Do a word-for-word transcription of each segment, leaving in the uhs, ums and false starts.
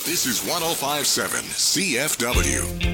This is one oh five point seven C F W.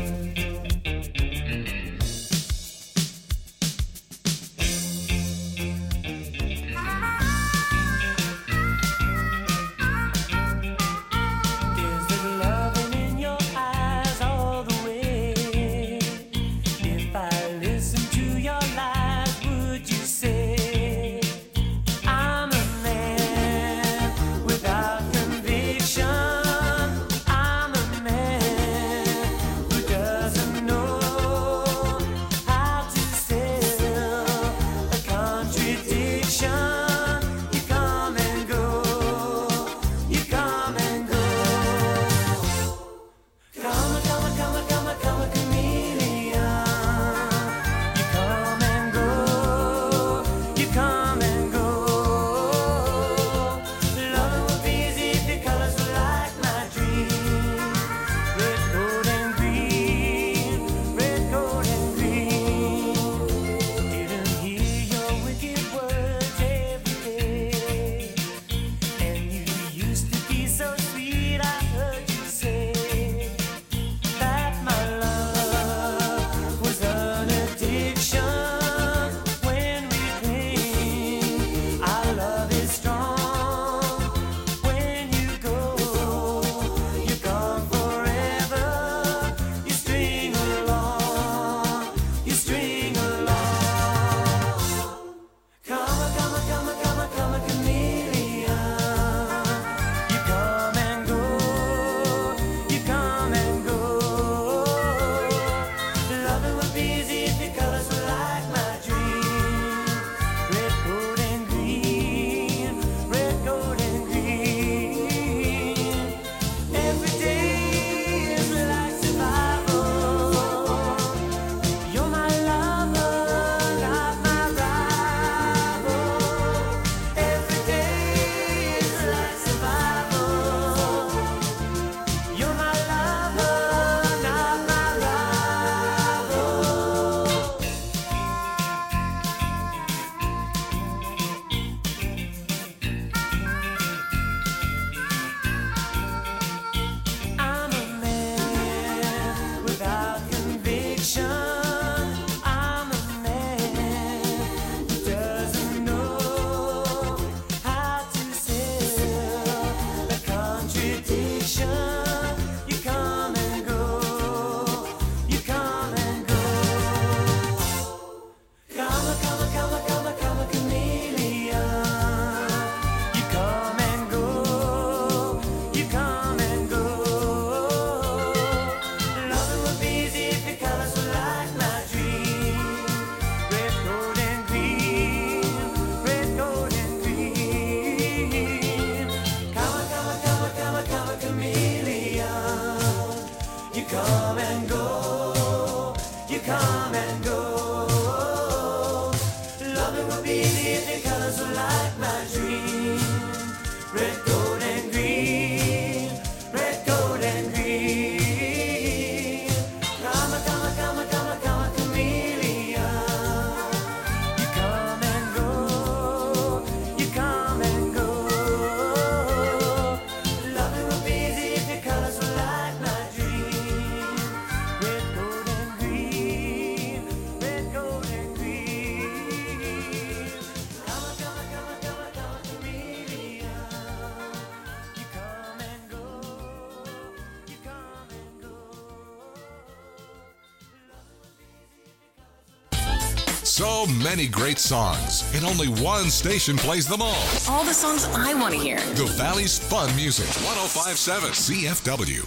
So many great songs, and only one station plays them all. All the songs I want to hear. The Valley's fun music. one oh five point seven C F W.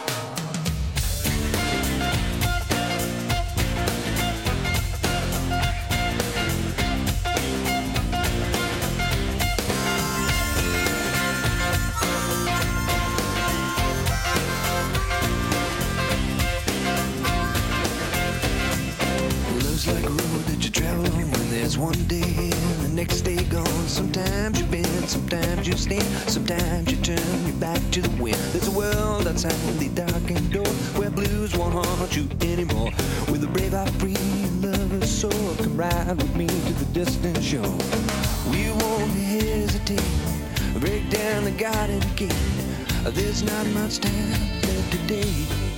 One day and the next day gone. Sometimes you bend, sometimes you stand, sometimes you turn your back to the wind. There's a world outside the darkened door where blues won't haunt you anymore. With a brave heart free and lover's soul, come ride with me to the distant shore. We won't hesitate, break down the garden gate. There's not much time left today.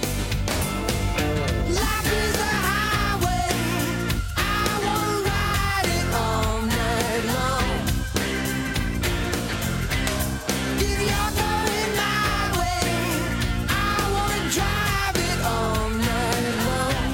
Life is a highway. I wanna ride it all night long. If you're going my way, I wanna drive it all night long.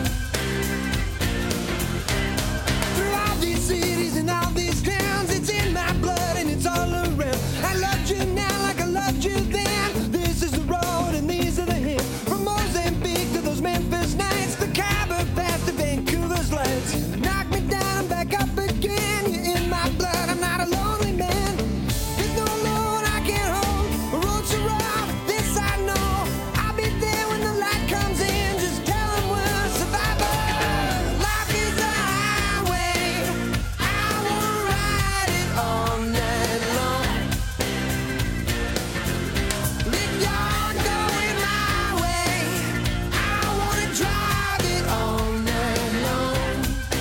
Through all these cities and all these towns, it's in my blood and it's all around. I loved you now like I loved you then. This is the road and these are the hills. From Mozambique to those Memphis nights, the Khyber Pass to Vancouver's lights. Knock me down and back up again. You're in my blood, I'm not a lonely man. There's no load I can't hold. The road's so rough, this I know. I'll be there when the light comes in. Just tell them we're survivors. Life is a highway. I wanna ride it all night long. If you're going my way, I wanna drive it all night long.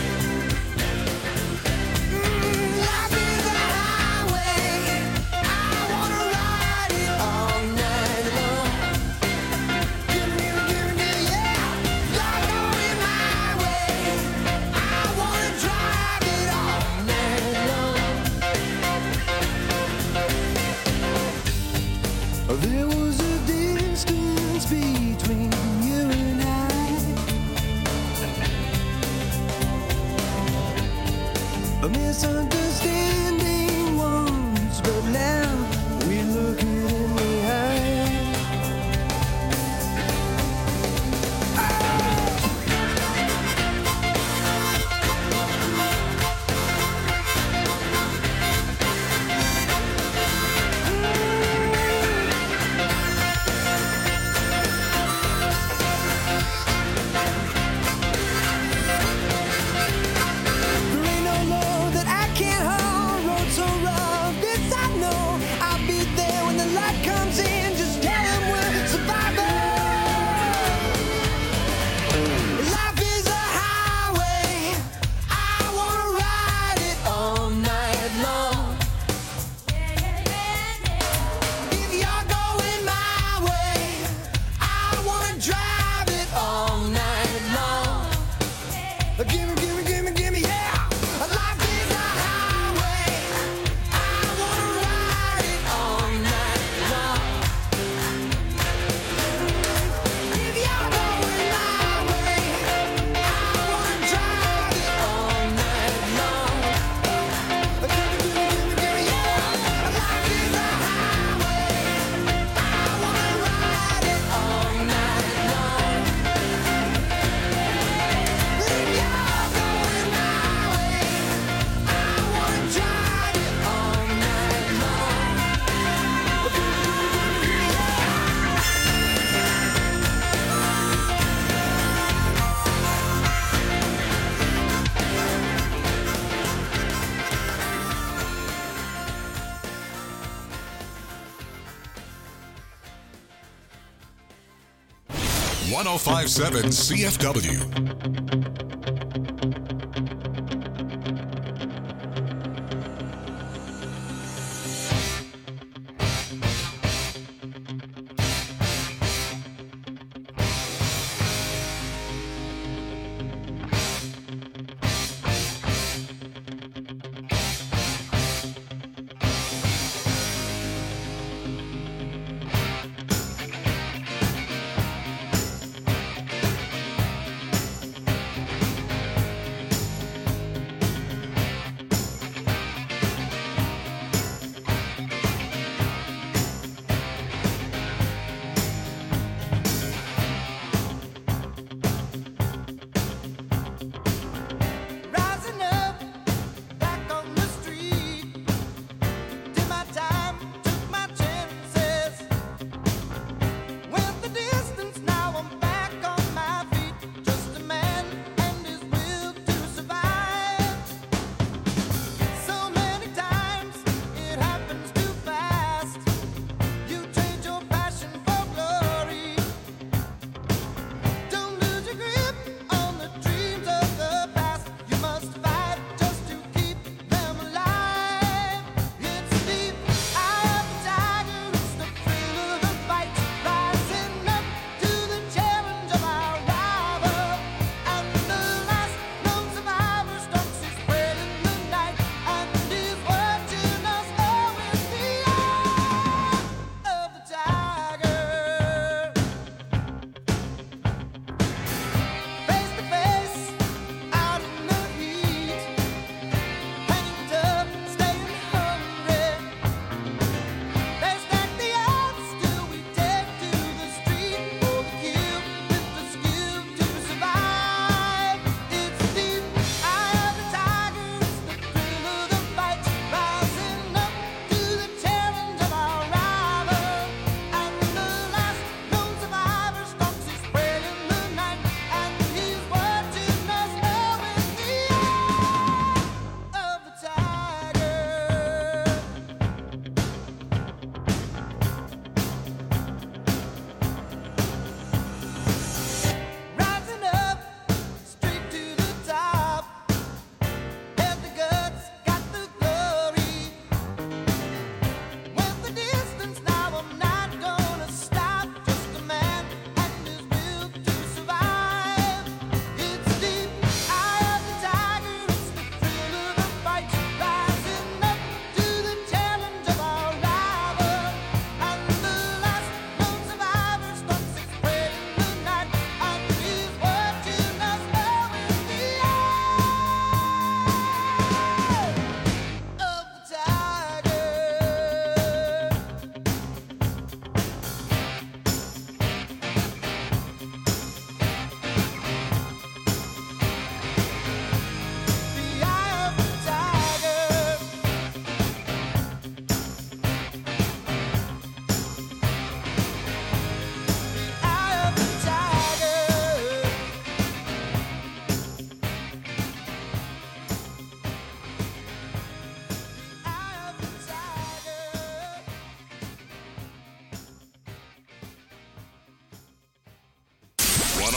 Mm, life is a highway. I wanna ride it all night long. Give me, give me, yeah. You're going my way. I wanna drive it all night long. There was a distance between you and I, a misunderstanding once, but now we look it in the eye. There ain't no load that I can't hold. Road so rough, this I know. I'll be there when the light comes in. Just tell them we're survivors. Life is a highway. I wanna ride it all night long. If you're going my way, I wanna drive it all night long. Gimme, gimme, gimme, gimme, yeah. Life is a highway. I wanna ride it all night long. If you're going my way, I wanna drive it all night long. Gimme, gimme, gimme, gimme, yeah. Life is a highway. I wanna ride it all night long. If you're going my way, I wanna drive it all night long. one oh five point seven C F W.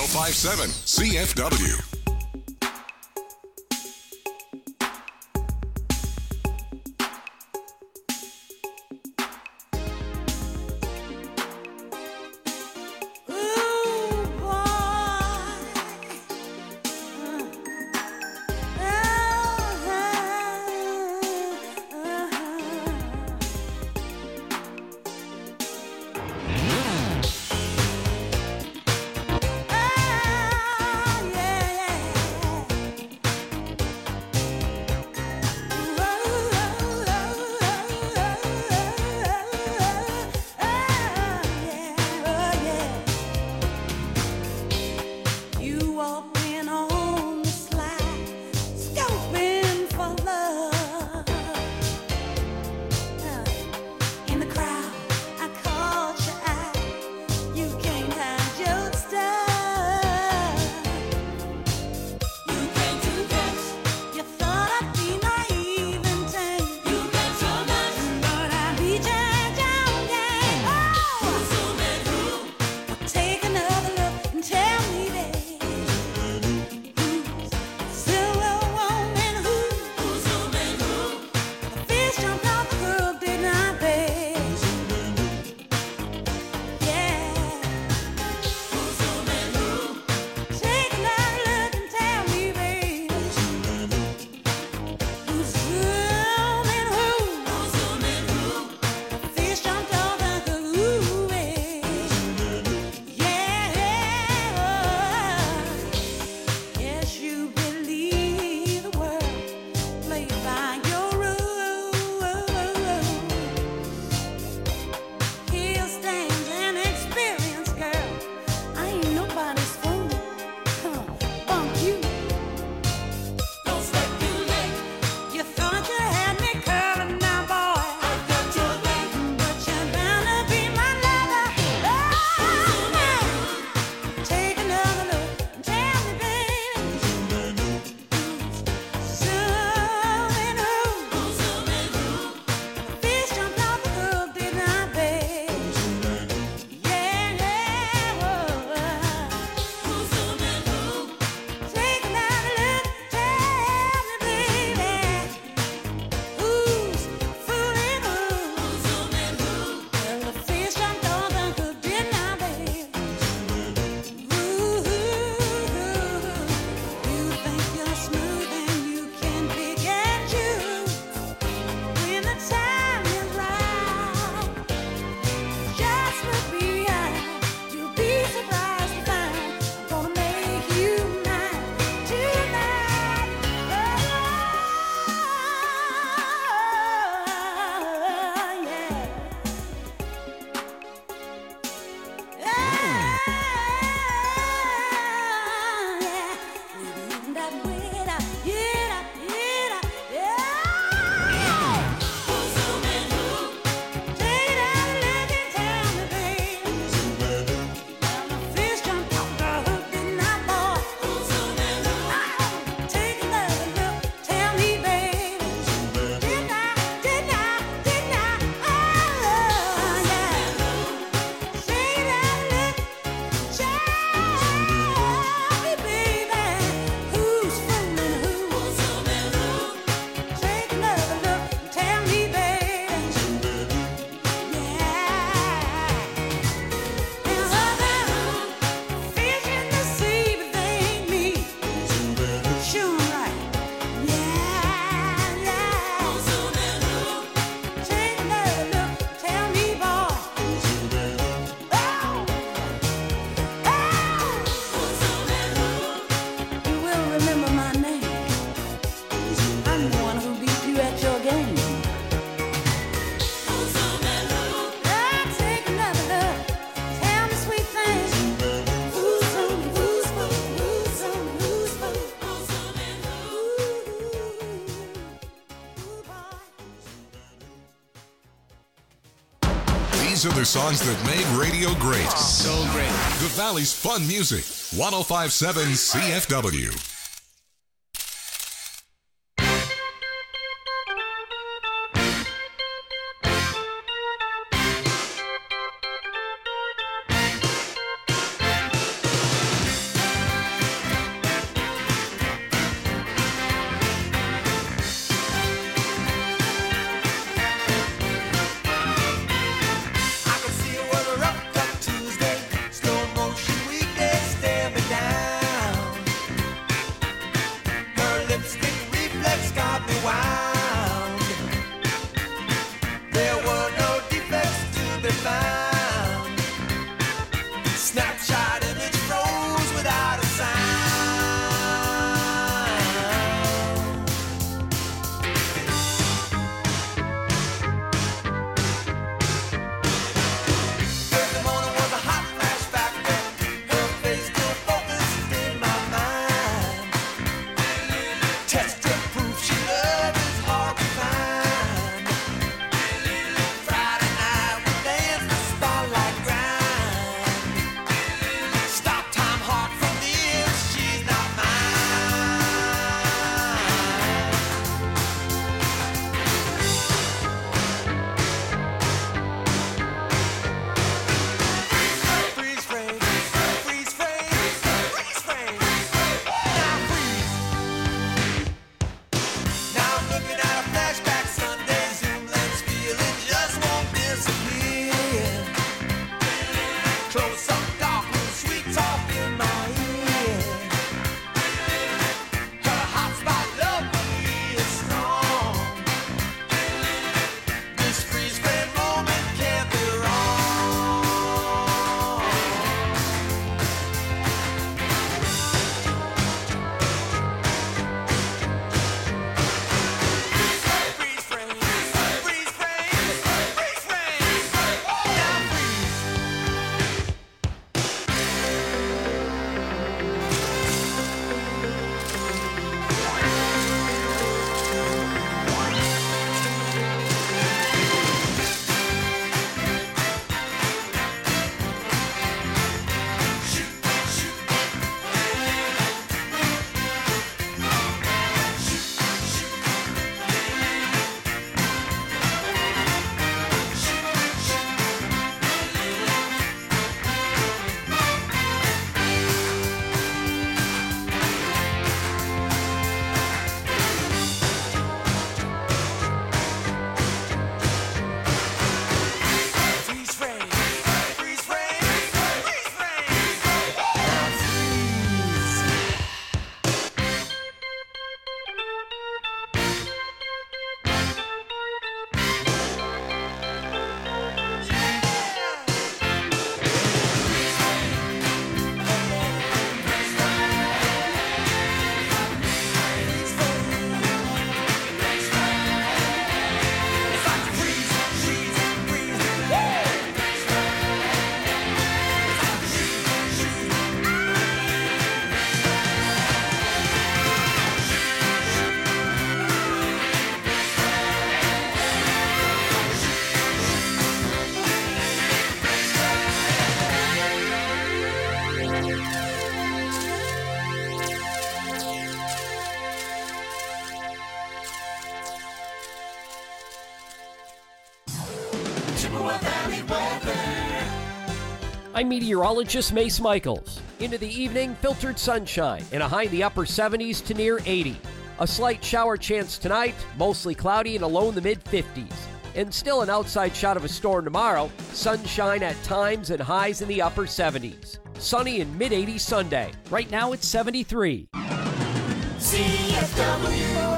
oh five point seven C F W. These are the songs that made radio great. So great. The Valley's fun music. one oh five point seven C F W. Valley weather. I'm meteorologist Mace Michaels. Into the evening, filtered sunshine and a high in the upper seventies to near eighty. A slight shower chance tonight, mostly cloudy and a low in the mid-fifties. And still an outside shot of a storm tomorrow, sunshine at times and highs in the upper seventies. Sunny and mid-eighties Sunday. Right now it's seventy-three. C F W.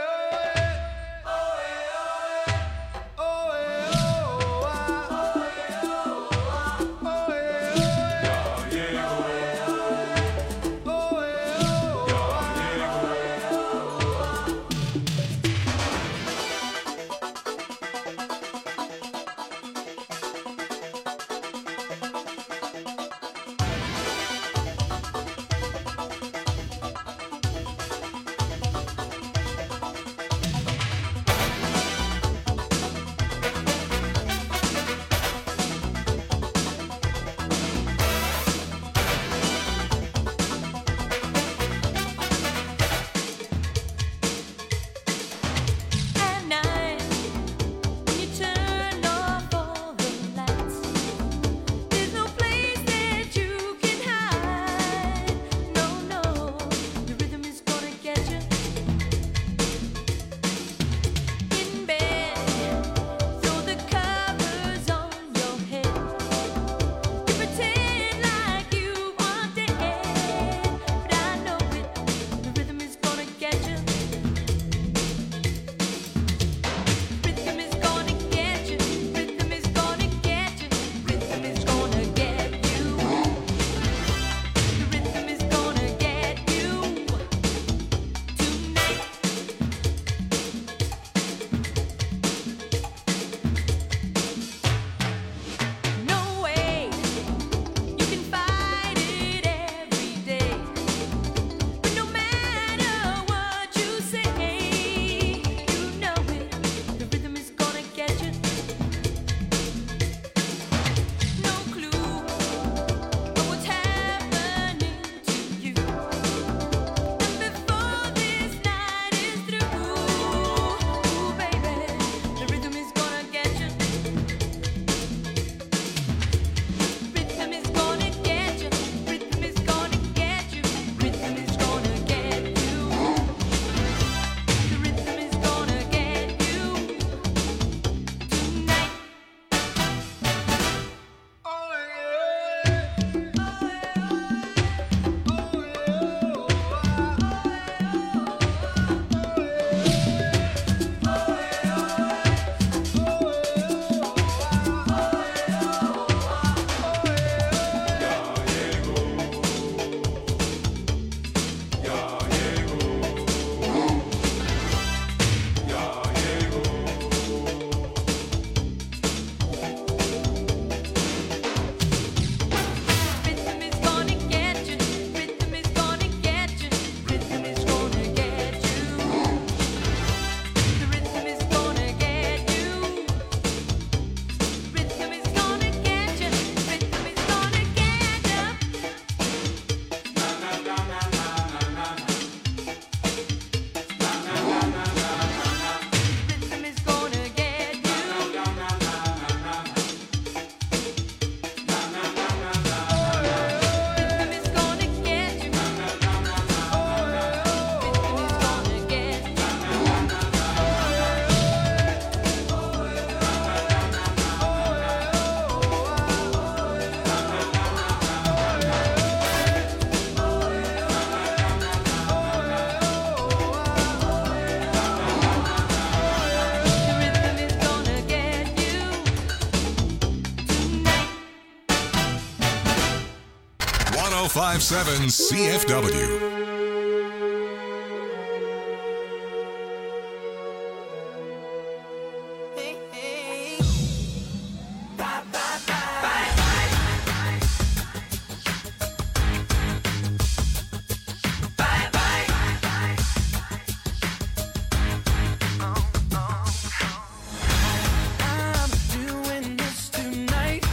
one oh five point seven C F W.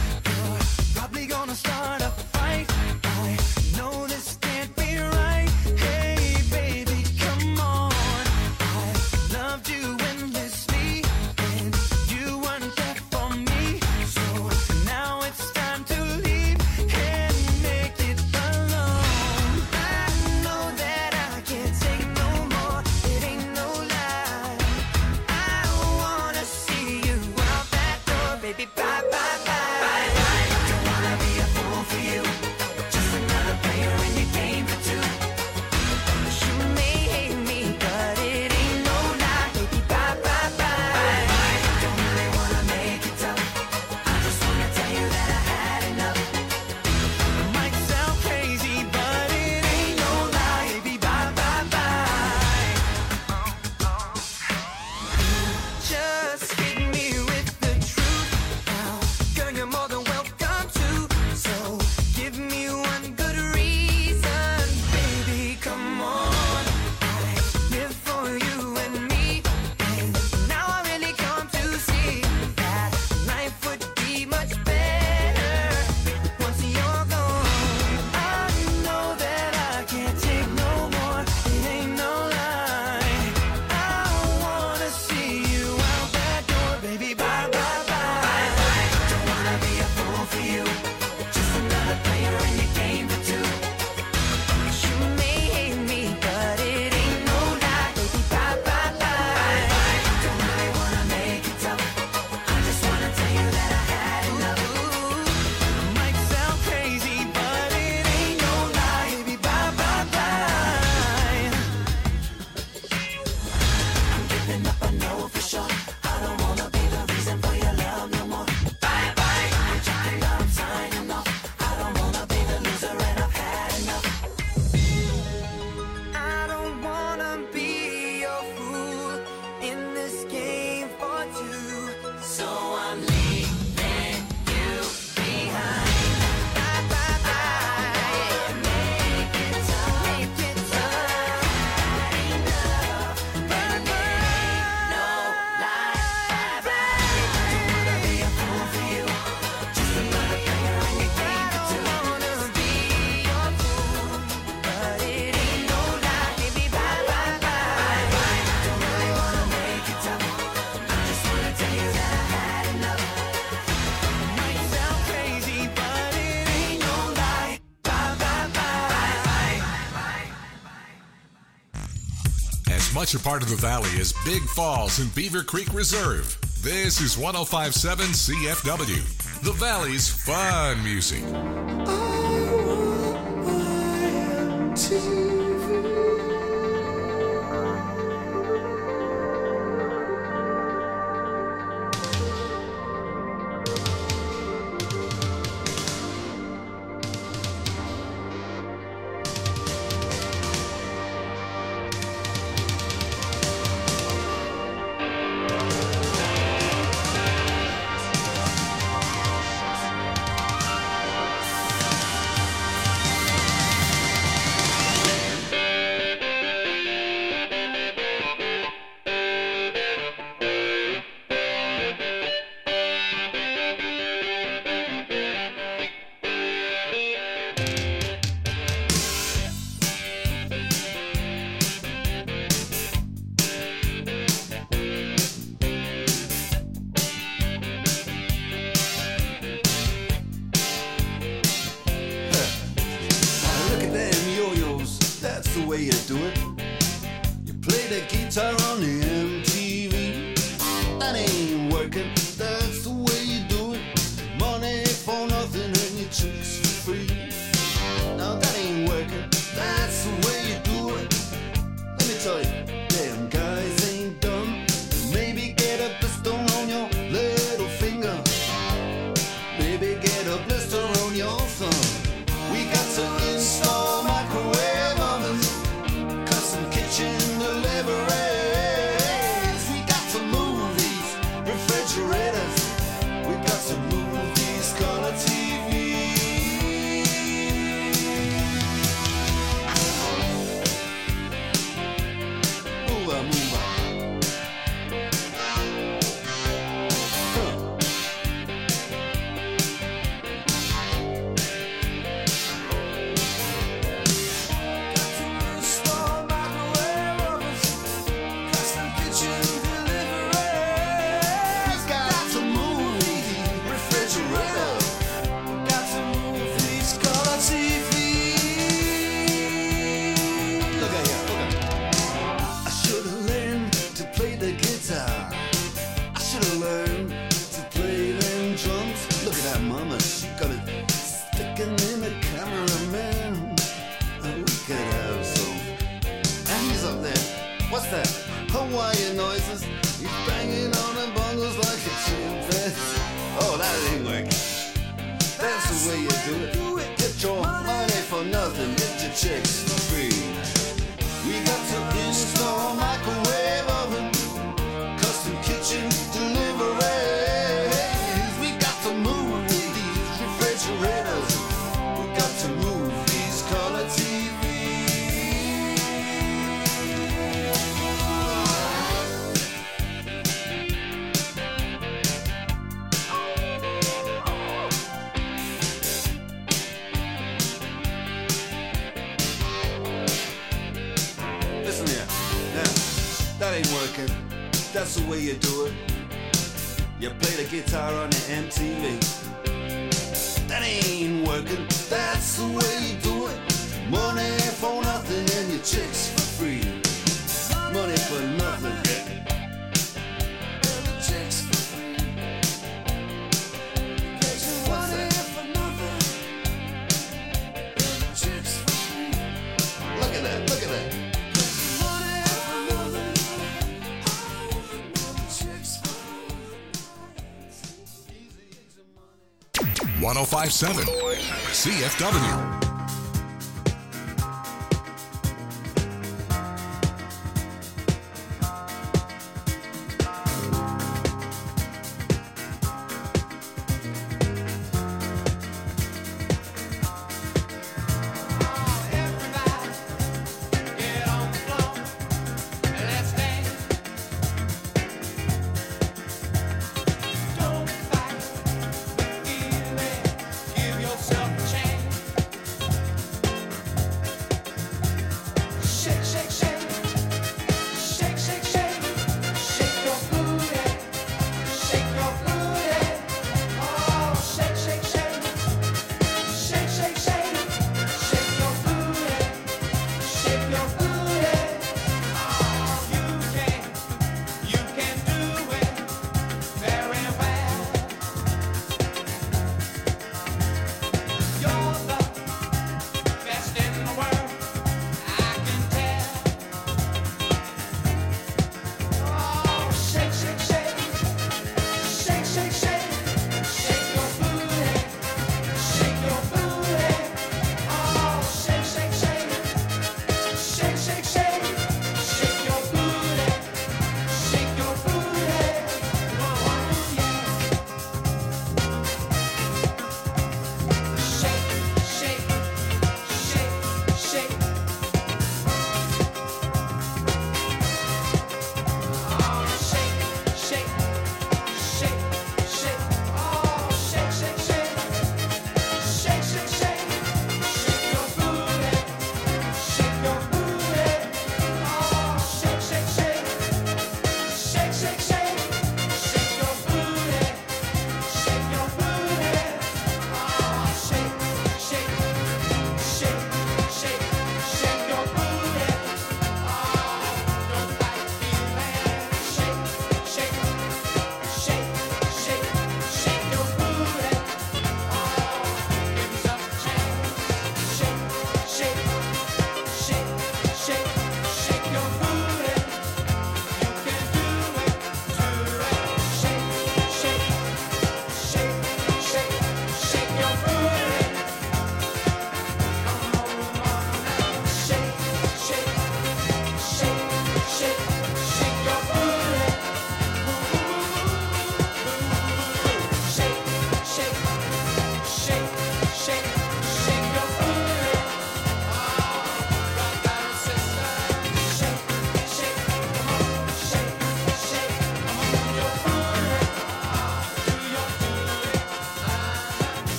Start a fight. I know this can't be right. Much a part of the valley is Big Falls and Beaver Creek Reserve. This is one oh five point seven C F W, the Valley's fun music. one oh five point seven C F W. Give yourself a chance.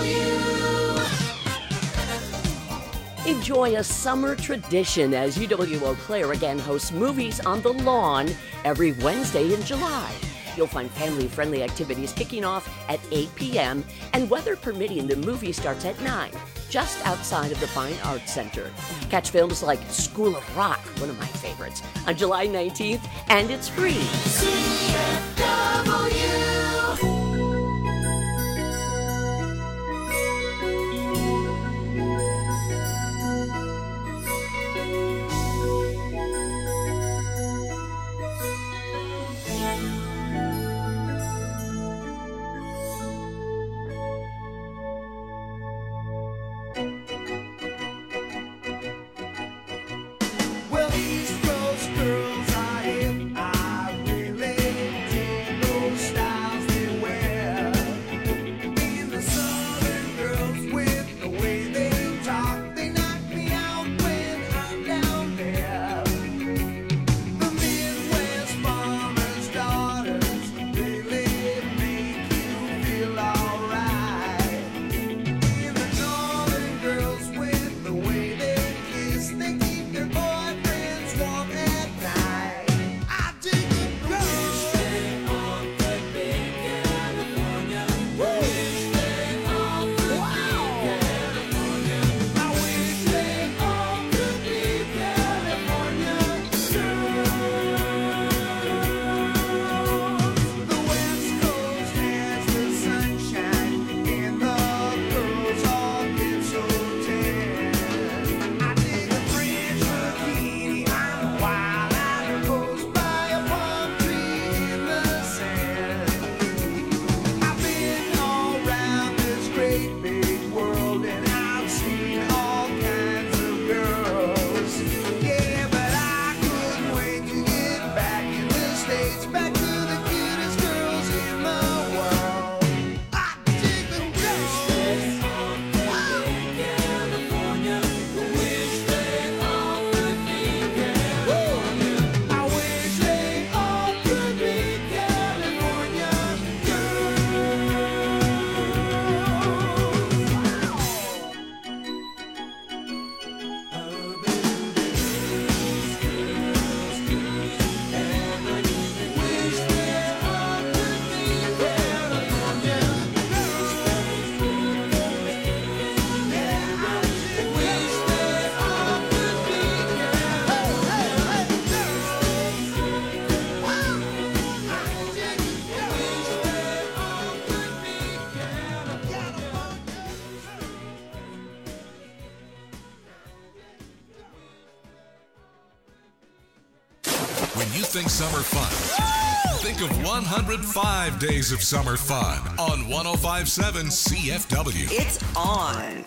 Enjoy a summer tradition as U W Eau Claire again hosts Movies on the Lawn every Wednesday in July. You'll find family-friendly activities kicking off at eight p.m. and weather permitting, the movie starts at nine, just outside of the Fine Arts Center. Catch films like School of Rock, one of my favorites, on July nineteenth, and it's free. C F W. When you think summer fun, think of one hundred five days of summer fun on one oh five point seven C F W. It's on.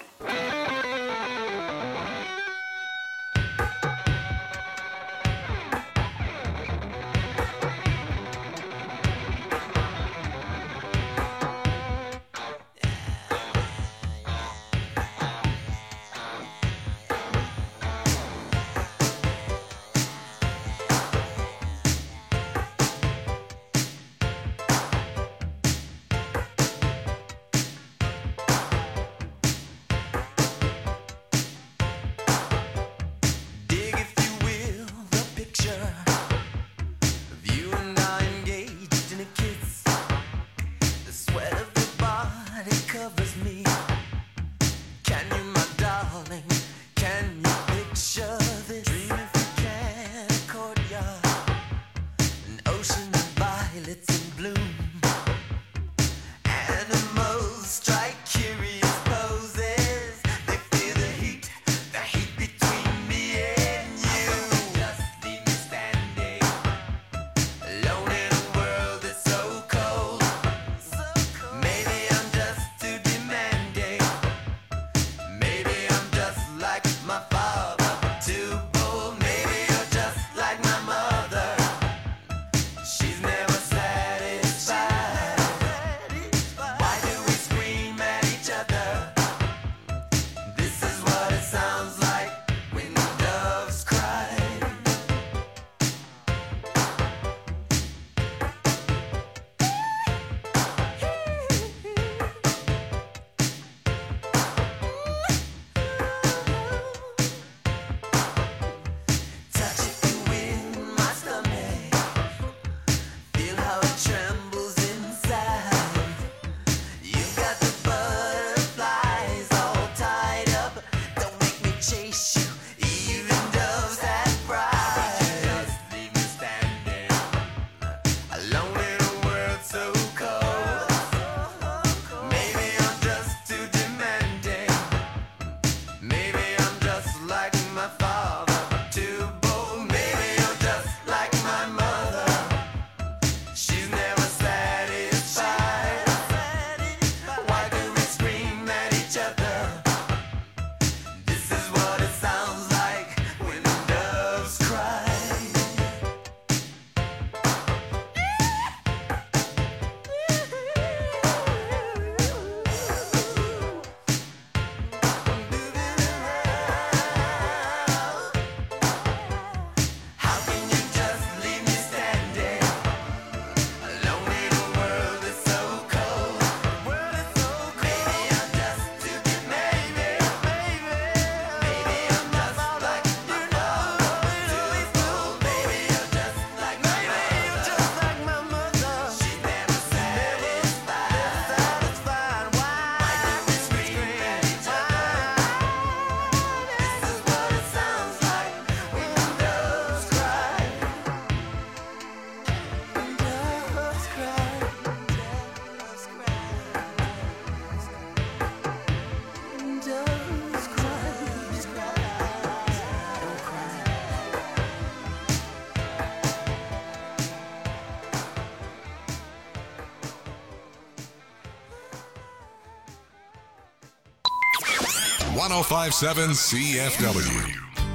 one oh five point seven C F W.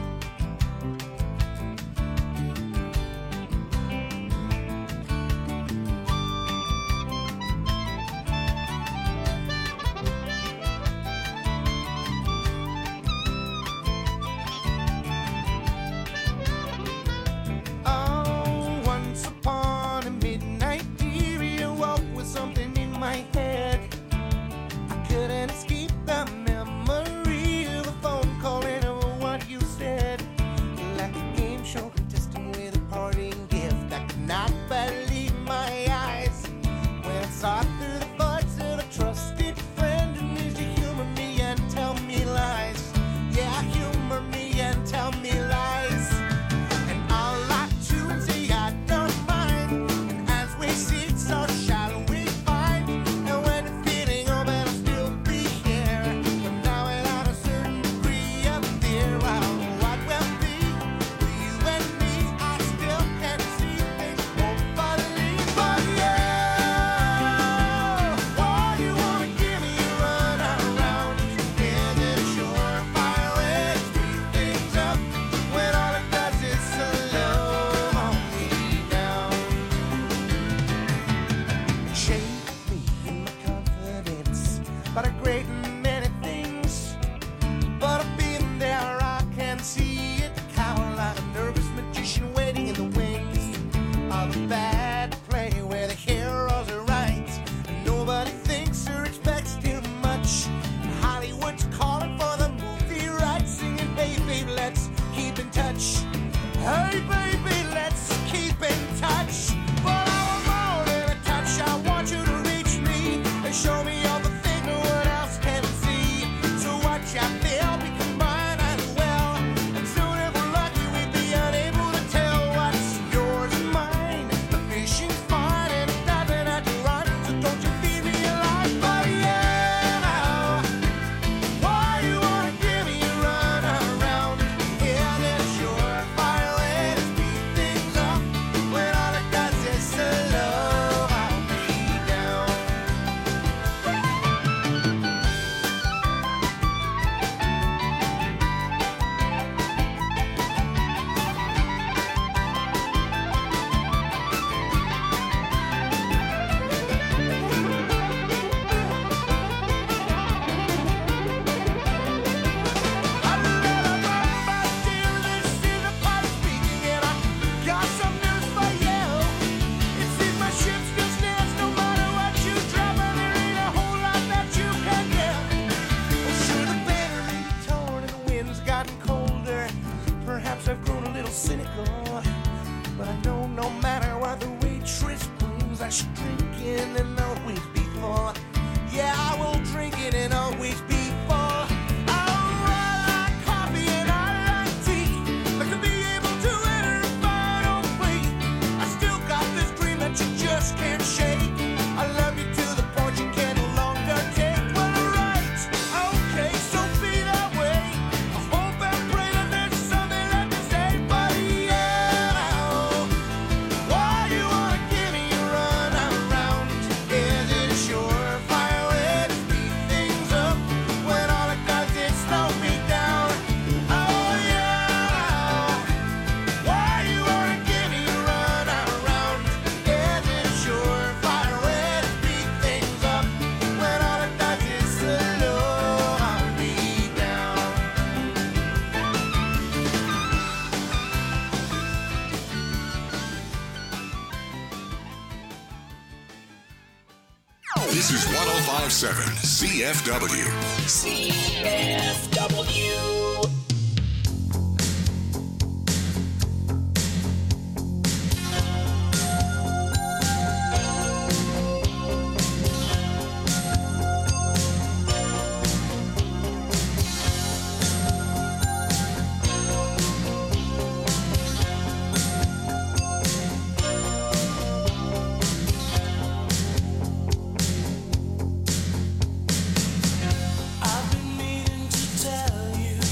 This is one oh five point seven C F W. C F W. I've been meaning to tell you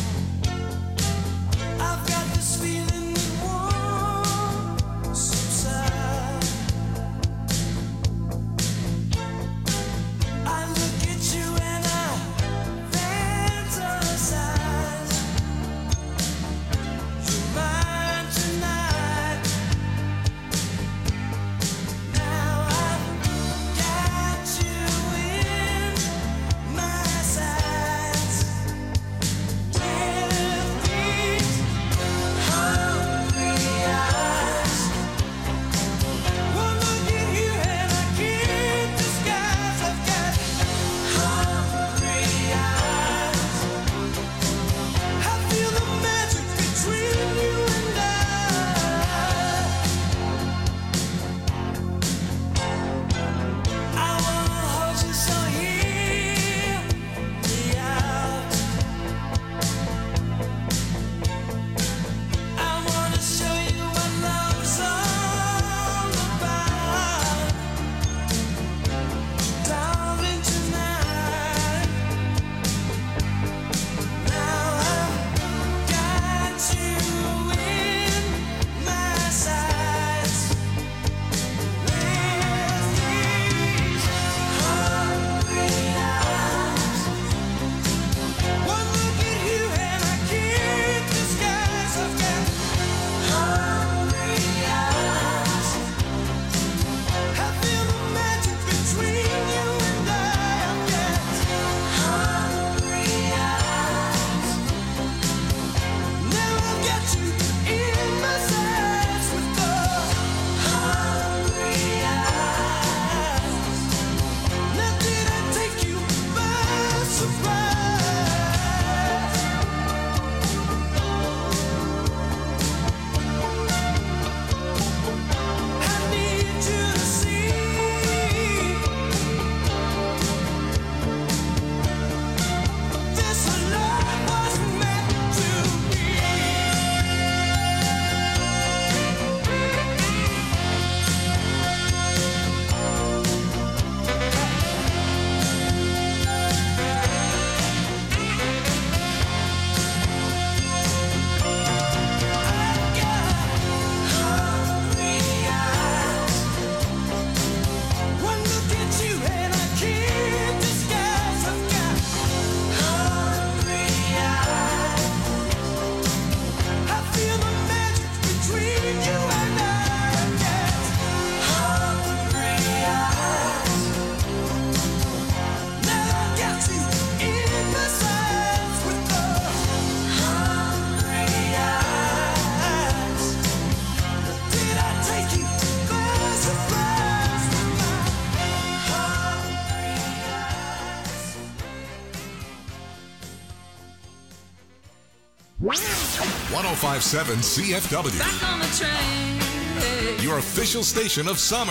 one oh five point seven C F W. Back on the train. Your official station of summer.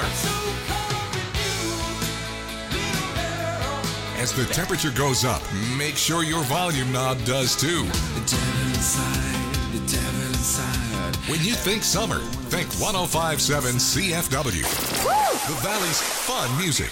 As the temperature goes up, make sure your volume knob does too. The devil inside, the devil inside. When you think summer, think one oh five point seven C F W. Woo! The Valley's fun music.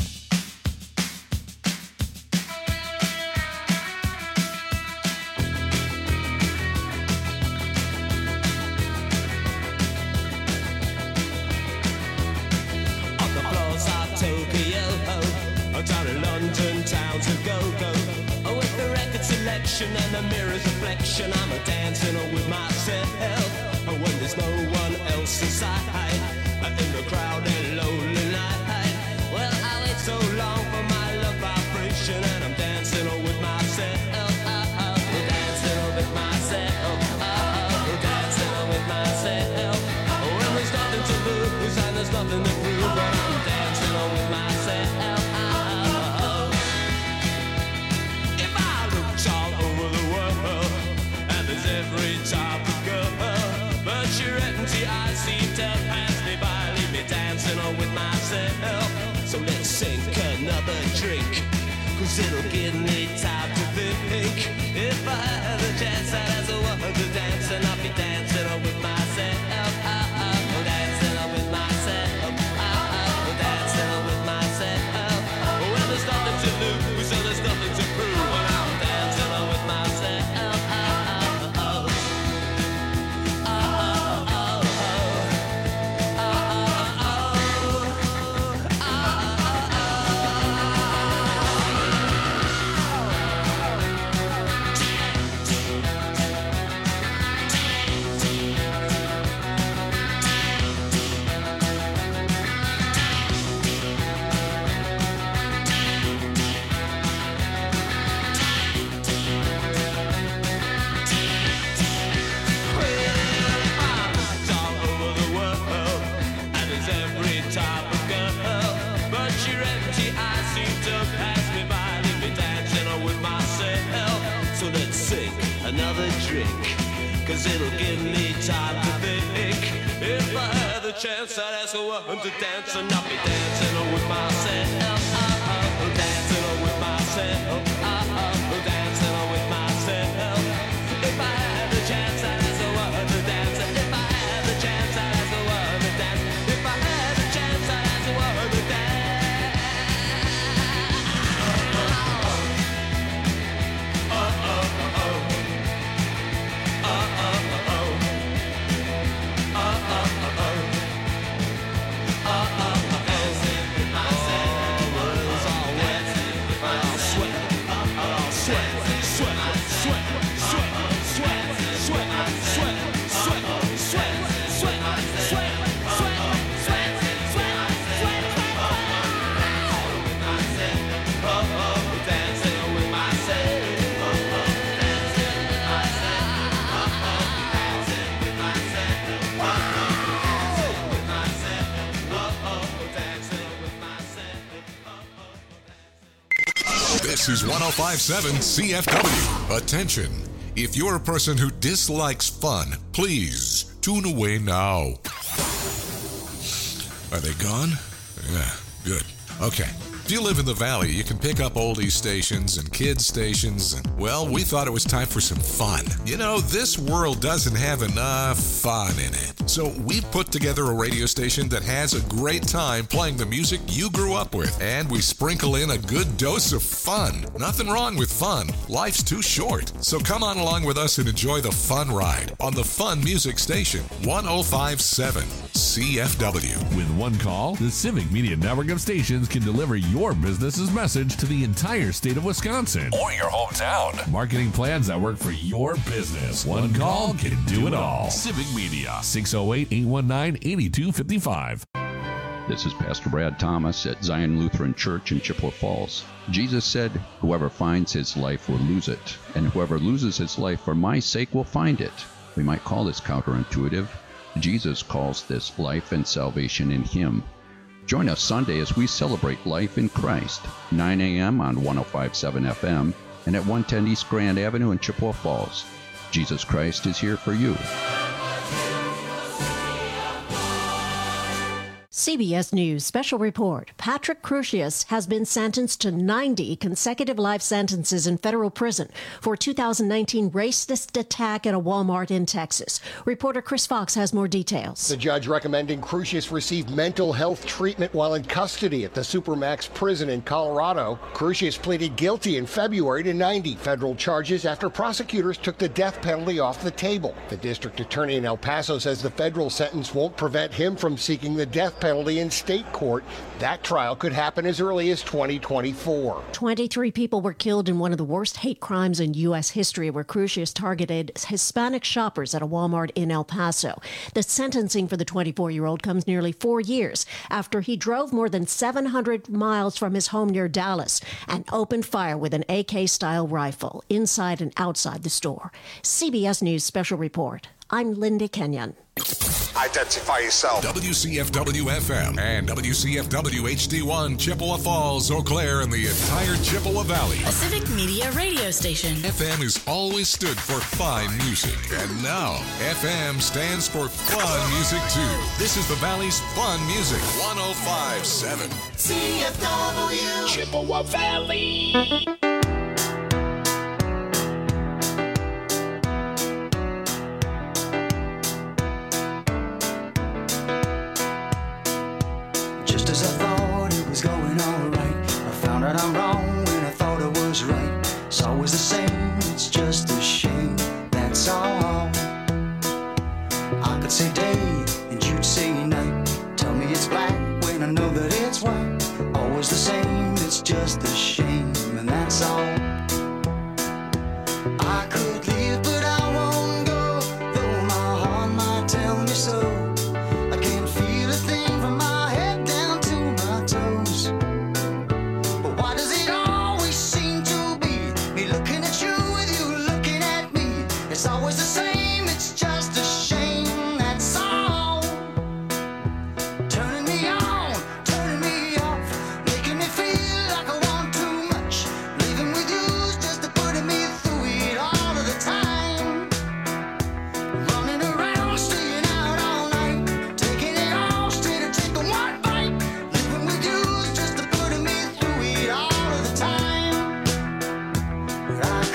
Down in London town to go-go, oh, with the record selection and the mirror's reflection, I'm a dancing with myself, oh, when there's no one else inside, in the crowded lonely night. Well, I wait so long for my love vibration, and I'm dancing with myself, oh, oh, dancing with myself, oh, dancing with myself, oh, when there's nothing to lose and there's nothing to prove, but I'm dancing with myself. Every type of girl, but your empty eyes seem to pass me by, leave me dancing on with myself. So let's sink another drink, cause it'll give me time to think. If I had a chance, I'd ask a woman to dance, and I'll be dancing on with myself. Oh, oh, dancing on with myself. Oh, oh, dancing on with myself. Well, there's nothing to lose, so there's nothing to prove, and I'm dancing on with myself. Another drink, cause it'll give me time to think. If I had the chance, I'd ask a woman to dance, and I'll be dancing with myself. Oh, oh, dancing with myself. Oh, oh, dancing with myself. If I had the chance, I'd ask a woman to dance. If I had the chance, I'd ask a woman to dance. If I had the chance, I'd ask a woman to dance. This is one oh five point seven C F W. Attention. If you're a person who dislikes fun, please tune away now. Are they gone? Yeah, good. Okay. If you live in the Valley, you can pick up oldies stations and kids stations, and, well, we thought it was time for some fun. You know, this world doesn't have enough fun in it. So we've put together a radio station that has a great time playing the music you grew up with, and we sprinkle in a good dose of fun. Nothing wrong with fun. Life's too short. So come on along with us and enjoy the fun ride on the Fun Music Station, one oh five point seven C F W. With one call, the Civic Media Network of stations can deliver your business's message to the entire state of Wisconsin or your hometown. Marketing plans that work for your business. One call can do it all. Civic Media, six oh eight, eight one nine, eight two five five. This is Pastor Brad Thomas at Zion Lutheran Church in Chippewa Falls. Jesus said, "Whoever finds his life will lose it, and whoever loses his life for my sake will find it." We might call this counterintuitive. Jesus calls this life and salvation in him. Join us Sunday as we celebrate life in Christ, nine a.m. on one oh five point seven F M and at one ten East Grand Avenue in Chippewa Falls. Jesus Christ is here for you. C B S News special report. Patrick Crusius has been sentenced to ninety consecutive life sentences in federal prison for a two thousand nineteen racist attack at a Walmart in Texas. Reporter Chris Fox has more details. The judge recommending Crusius receive mental health treatment while in custody at the Supermax prison in Colorado. Crusius pleaded guilty in February to ninety federal charges after prosecutors took the death penalty off the table. The district attorney in El Paso says the federal sentence won't prevent him from seeking the death penalty in state court. That trial could happen as early as twenty twenty-four. twenty-three people were killed in one of the worst hate crimes in U S history, where Crusius targeted Hispanic shoppers at a Walmart in El Paso. The sentencing for the twenty-four-year-old comes nearly four years after he drove more than seven hundred miles from his home near Dallas and opened fire with an A K-style rifle inside and outside the store. C B S News special report. I'm Linda Kenyon. Identify yourself. W C F W F M and W C F W H D one, Chippewa Falls, Eau Claire, and the entire Chippewa Valley. A civic media radio station. F M has always stood for fine music, and now F M stands for fun music too. This is the Valley's fun music. one oh five point seven C F W Chippewa Valley. Just as I thought it was going all right, I found out I'm wrong.